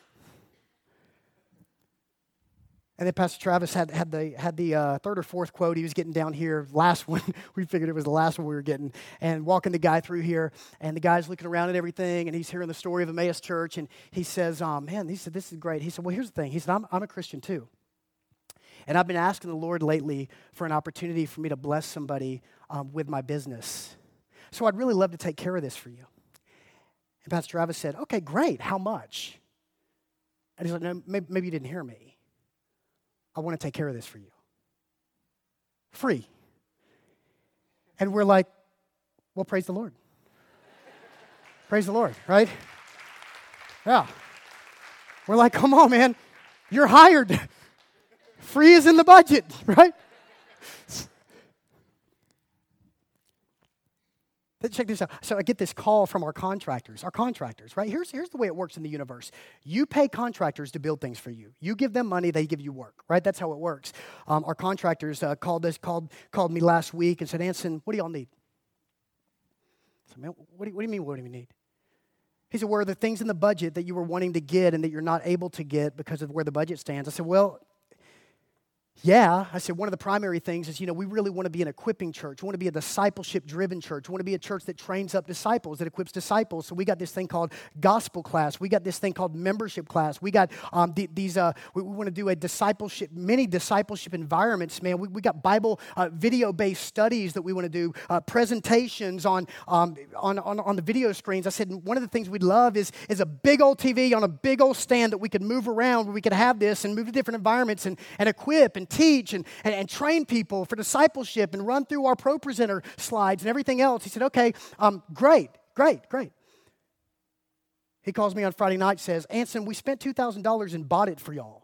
And then Pastor Travis had, had the, had the uh, third or fourth quote he was getting down here. Last one, we figured it was the last one we were getting. And walking the guy through here, and the guy's looking around at everything, and he's hearing the story of Emmaus Church, and he says, um, man, he said, this is great. He said, well, here's the thing. He said, I'm, I'm a Christian too. And I've been asking the Lord lately for an opportunity for me to bless somebody um, with my business. So I'd really love to take care of this for you. And Pastor Travis said, okay, great. How much? And he's like, no, maybe, maybe you didn't hear me. I want to take care of this for you. Free. And we're like, well, praise the Lord. Praise the Lord, right? Yeah. We're like, come on, man. You're hired. Free is in the budget, right? Check this out. So I get this call from our contractors, our contractors, right? Here's, here's the way it works in the universe. You pay contractors to build things for you. You give them money, they give you work, right? That's how it works. Um, our contractors uh, called us, called, called me last week and said, Anson, what do y'all need? I said, man, what do, you, what do you mean, what do we need? He said, where are the things in the budget that you were wanting to get and that you're not able to get because of where the budget stands? I said, well, yeah, I said one of the primary things is, you know, we really want to be an equipping church. We want to be a discipleship-driven church. We want to be a church that trains up disciples, that equips disciples. So we got this thing called gospel class. We got this thing called membership class. We got um, the, these, uh, we, we want to do a discipleship, many discipleship environments, man. We, we got Bible uh, video-based studies that we want to do, uh, presentations on, um, on, on, on the video screens. I said one of the things we'd love is, is a big old T V on a big old stand that we could move around, where we could have this and move to different environments and, and equip and teach and, and, and train people for discipleship and run through our Pro Presenter slides and everything else. He said, okay, um, great, great, great. He calls me on Friday night, says, Anson, we spent two thousand dollars and bought it for y'all.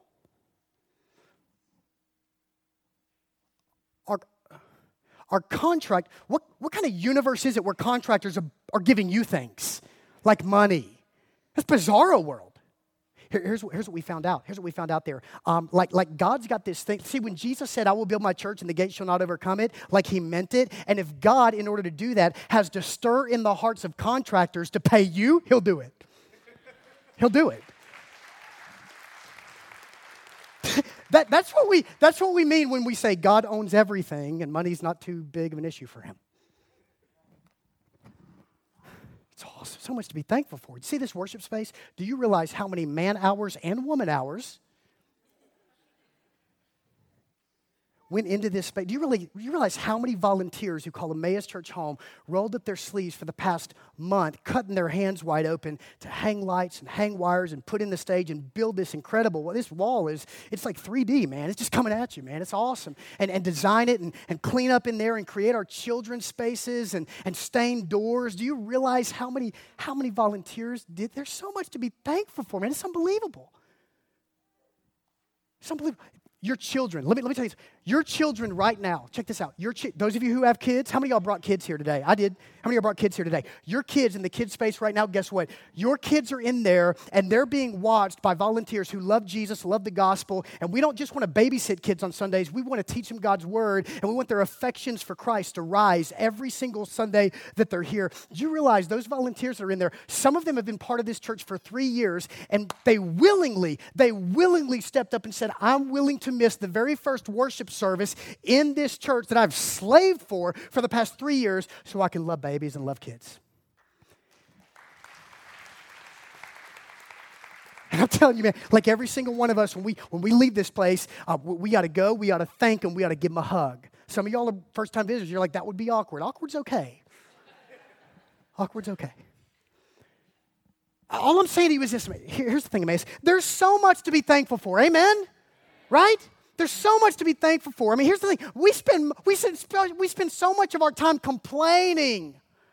Our, our contract, what, what kind of universe is it where contractors are, are giving you things like money? That's bizarro world. Here, here's, here's what we found out. Here's what we found out there. Um, like, like God's got this thing. See, when Jesus said, I will build my church and the gates shall not overcome it, like he meant it. And if God, in order to do that, has to stir in the hearts of contractors to pay you, he'll do it. He'll do it. that, that's, what we, that's what we mean when we say God owns everything and money's not too big of an issue for him. It's awesome. So much to be thankful for. You see this worship space? Do you realize how many man hours and woman hours went into this space? Do you really do you realize how many volunteers who call Emmaus Church home rolled up their sleeves for the past month, cutting their hands wide open to hang lights and hang wires and put in the stage and build this incredible, well, this wall is, it's like three D, man. It's just coming at you, man. It's awesome. And, and design it and, and clean up in there and create our children's spaces and, and stain doors. Do you realize how many, how many volunteers did? There's so much to be thankful for, man. It's unbelievable. It's unbelievable. Your children, let me, let me tell you this. Your children right now, check this out. Your chi- those of you who have kids, how many of y'all brought kids here today? I did. How many of y'all brought kids here today? Your kids in the kids space right now, guess what? Your kids are in there and they're being watched by volunteers who love Jesus, love the gospel, and we don't just want to babysit kids on Sundays. We want to teach them God's word, and we want their affections for Christ to rise every single Sunday that they're here. Do you realize those volunteers that are in there, some of them have been part of this church for three years, and they willingly, they willingly stepped up and said, I'm willing to miss the very first worship service in this church that I've slaved for for the past three years so I can love babies and love kids. And I'm telling you, man, like every single one of us, when we when we leave this place, uh, we, we got to go, we ought to thank them, we ought to give them a hug. Some of y'all are first-time visitors. You're like, that would be awkward. Awkward's okay. Awkward's okay. All I'm saying to you is this. Here's the thing, Emmaus. There's so much to be thankful for. Amen? Right? There's so much to be thankful for. I mean, here's the thing. We spend, we spend, we spend so much of our time complaining.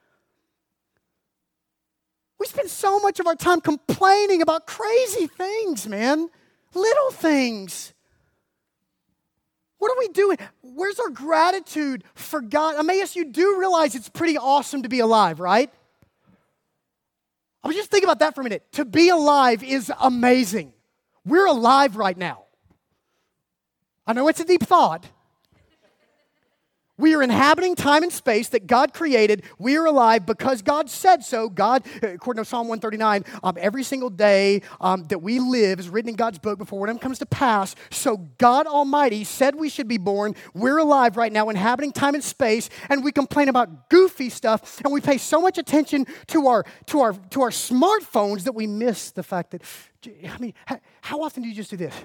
We spend so much of our time complaining about crazy things, man. Little things. What are we doing? Where's our gratitude for God? Emmaus, you do realize it's pretty awesome to be alive, right? I mean, just think about that for a minute. To be alive is amazing. We're alive right now. I know it's a deep thought. We are inhabiting time and space that God created. We are alive because God said so. God, according to Psalm one thirty-nine, um, every single day um, that we live is written in God's book before whatever comes to pass. So God Almighty said we should be born. We're alive right now, inhabiting time and space, and we complain about goofy stuff, and we pay so much attention to our to our to our smartphones that we miss the fact that, I mean, how, how often do you just do this?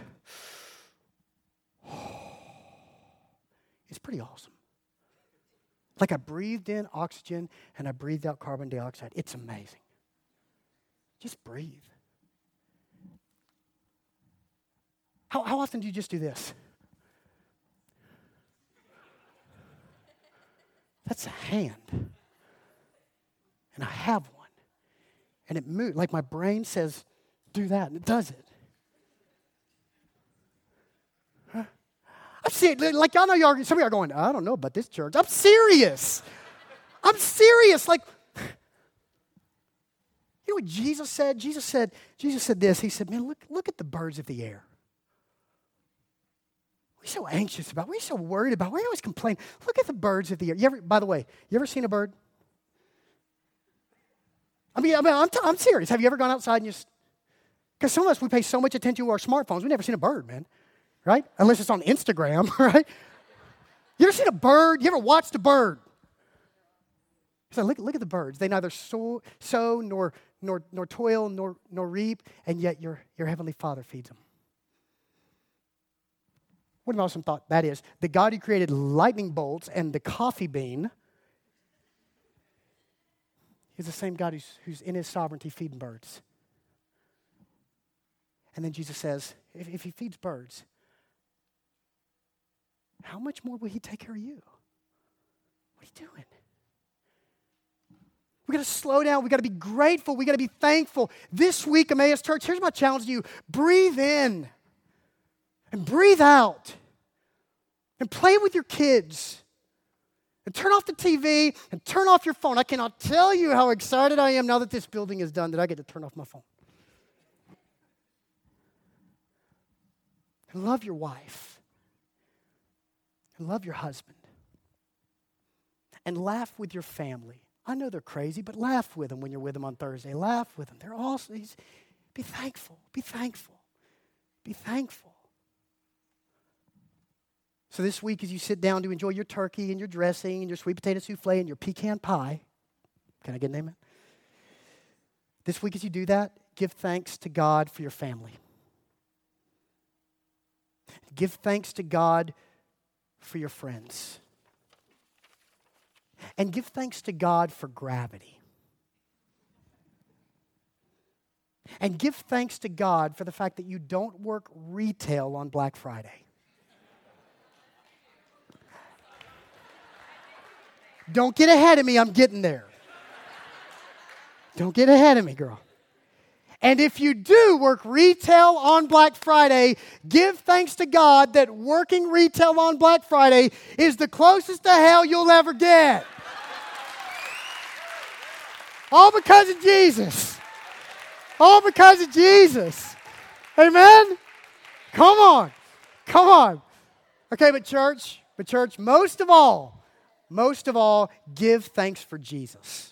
It's pretty awesome. Like I breathed in oxygen and I breathed out carbon dioxide. It's amazing. Just breathe. How, how often do you just do this? That's a hand. And I have one. And it moves. Like my brain says, do that, and it does it. Huh? I'm serious. Like, y'all know y'all, some of y'all are going, I don't know about this church. I'm serious. I'm serious. Like, you know what Jesus said? Jesus said, Jesus said this. He said, man, look, look at the birds of the air. We're so anxious about, we're so worried about, we always complain. Look at the birds of the air. You ever, by the way, you ever seen a bird? I mean, I mean I'm, t- I'm serious. Have you ever gone outside and just, because some of us, we pay so much attention to our smartphones, we've never seen a bird, man. Right? Unless it's on Instagram, right? You ever seen a bird? You ever watched a bird? So look, look at the birds. They neither sow, sow nor, nor, nor toil nor, nor reap, and yet your, your heavenly Father feeds them. What an awesome thought that is. The God who created lightning bolts and the coffee bean is the same God who's, who's in his sovereignty feeding birds. And then Jesus says, if, if he feeds birds, how much more will he take care of you? What are you doing? We got to slow down. We got to be grateful. We got to be thankful. This week, Emmaus Church, here's my challenge to you. Breathe in and breathe out. And play with your kids. And turn off the T V and turn off your phone. I cannot tell you how excited I am now that this building is done that I get to turn off my phone. And love your wife. And love your husband. And laugh with your family. I know they're crazy, but laugh with them when you're with them on Thursday. Laugh with them. They're awesome. Be thankful. Be thankful. Be thankful. So this week as you sit down to enjoy your turkey and your dressing and your sweet potato souffle and your pecan pie, can I get an amen? This week as you do that, give thanks to God for your family. Give thanks to God for your friends. And give thanks to God for gravity. And give thanks to God for the fact that you don't work retail on Black Friday. Don't get ahead of me, I'm getting there. Don't get ahead of me, girl. And if you do work retail on Black Friday, give thanks to God that working retail on Black Friday is the closest to hell you'll ever get. All because of Jesus. All because of Jesus. Amen? Come on. Come on. Okay, but church, but church, most of all, most of all, give thanks for Jesus.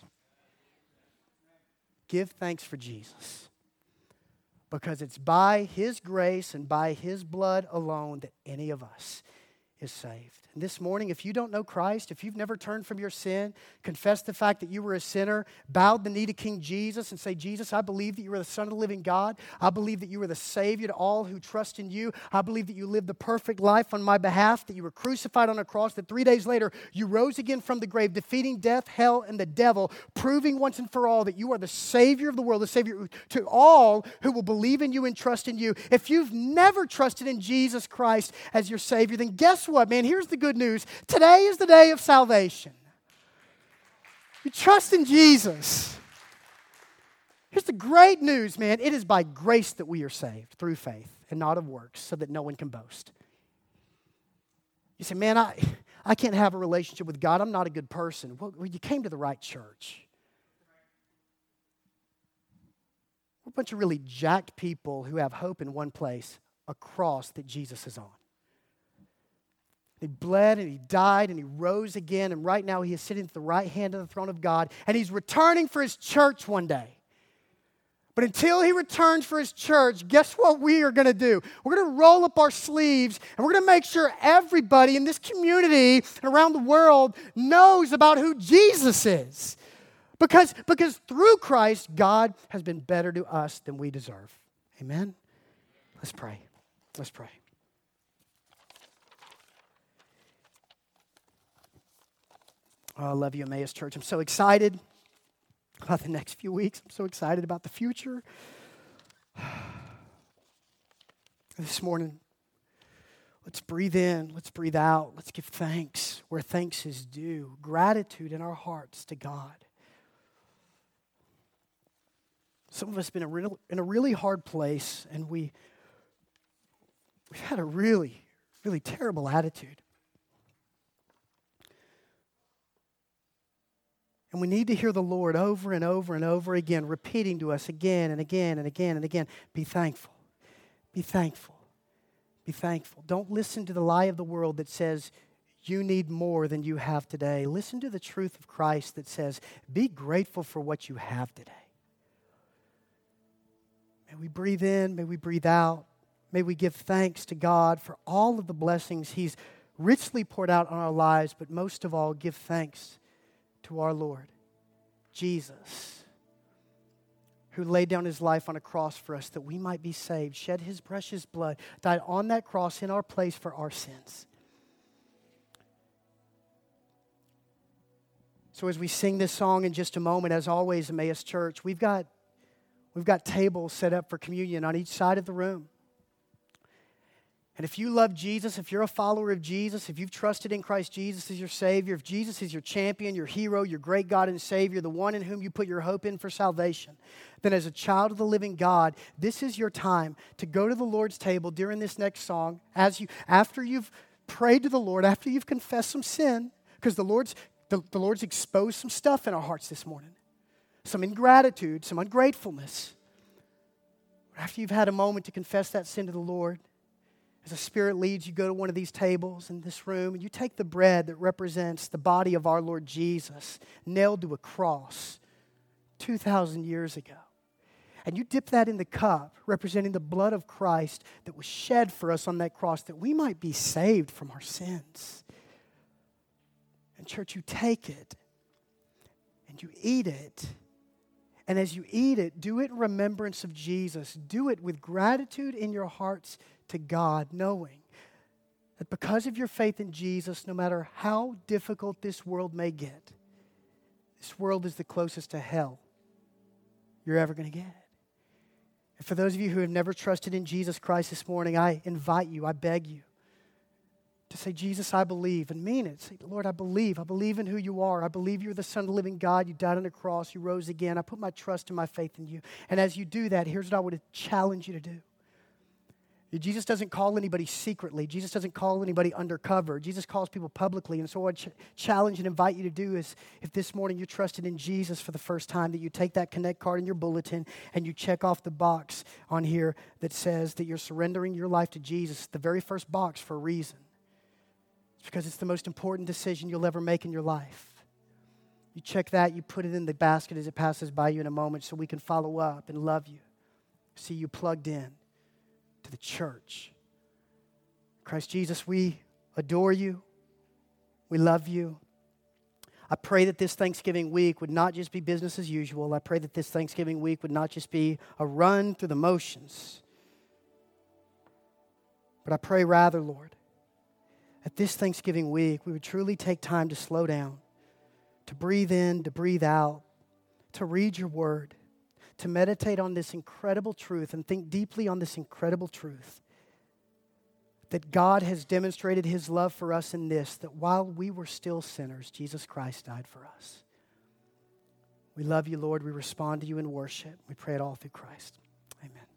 Give thanks for Jesus. Because it's by his grace and by his blood alone that any of us is saved. And this morning, if you don't know Christ, if you've never turned from your sin, confess the fact that you were a sinner, bowed the knee to King Jesus and say, Jesus, I believe that you are the Son of the living God. I believe that you are the Savior to all who trust in you. I believe that you lived the perfect life on my behalf, that you were crucified on a cross, that three days later you rose again from the grave, defeating death, hell, and the devil, proving once and for all that you are the Savior of the world, the Savior to all who will believe in you and trust in you. If you've never trusted in Jesus Christ as your Savior, then guess what, man? Here's the good news. Today is the day of salvation. You trust in Jesus. Here's the great news, man. It is by grace that we are saved through faith and not of works, so that no one can boast. You say, man, I, I can't have a relationship with God. I'm not a good person. Well, you came to the right church. bunch of really jacked people who have hope in one place, a cross that Jesus is on. He bled and he died and he rose again, and right now he is sitting at the right hand of the throne of God, and he's returning for his church one day. But until he returns for his church, guess what we are going to do? We're going to roll up our sleeves, and we're going to make sure everybody in this community and around the world knows about who Jesus is. Because, because through Christ, God has been better to us than we deserve. Amen? Let's pray. Let's pray. Oh, I love you, Emmaus Church. I'm so excited about the next few weeks. I'm so excited about the future. This morning, let's breathe in, let's breathe out, let's give thanks where thanks is due, gratitude in our hearts to God. Some of us have been in a, real, in a really hard place, and we, we've had a really, really terrible attitude. And we need to hear the Lord over and over and over again, repeating to us again and again and again and again, be thankful, be thankful, be thankful. Don't listen to the lie of the world that says you need more than you have today. Listen to the truth of Christ that says, be grateful for what you have today. May we breathe in, may we breathe out, may we give thanks to God for all of the blessings He's richly poured out on our lives, but most of all, give thanks to our Lord, Jesus, who laid down His life on a cross for us that we might be saved, shed His precious blood, died on that cross in our place for our sins. So as we sing this song in just a moment, as always, Emmaus Church, we've got, we've got tables set up for communion on each side of the room. And if you love Jesus, if you're a follower of Jesus, if you've trusted in Christ Jesus as your Savior, if Jesus is your champion, your hero, your great God and Savior, the one in whom you put your hope in for salvation, then as a child of the living God, this is your time to go to the Lord's table during this next song, as you, after you've prayed to the Lord, after you've confessed some sin, because the Lord's, the, the Lord's exposed some stuff in our hearts this morning, some ingratitude, some ungratefulness. After you've had a moment to confess that sin to the Lord, as the Spirit leads, you go to one of these tables in this room, and you take the bread that represents the body of our Lord Jesus, nailed to a cross two thousand years ago. And you dip that in the cup, representing the blood of Christ that was shed for us on that cross, that we might be saved from our sins. And church, you take it, and you eat it. And as you eat it, do it in remembrance of Jesus. Do it with gratitude in your hearts to God, knowing that because of your faith in Jesus, no matter how difficult this world may get, this world is the closest to hell you're ever going to get. And for those of you who have never trusted in Jesus Christ this morning, I invite you, I beg you, to say, Jesus, I believe, and mean it. Say, Lord, I believe. I believe in who you are. I believe you're the Son of the living God. You died on the cross. You rose again. I put my trust and my faith in you. And as you do that, here's what I would challenge you to do. Jesus doesn't call anybody secretly. Jesus doesn't call anybody undercover. Jesus calls people publicly. And so what I ch- challenge and invite you to do is, if this morning you're trusted in Jesus for the first time, that you take that Connect card in your bulletin and you check off the box on here that says that you're surrendering your life to Jesus, the very first box, for a reason. It's because it's the most important decision you'll ever make in your life. You check that, you put it in the basket as it passes by you in a moment so we can follow up and love you, see you plugged in to the church. Christ Jesus, we adore you. We love you. I pray that this Thanksgiving week would not just be business as usual. I pray that this Thanksgiving week would not just be a run through the motions. But I pray rather, Lord, that this Thanksgiving week we would truly take time to slow down, to breathe in, to breathe out, to read your word, to meditate on this incredible truth and think deeply on this incredible truth that God has demonstrated His love for us in this, that while we were still sinners, Jesus Christ died for us. We love you, Lord. We respond to you in worship. We pray it all through Christ. Amen.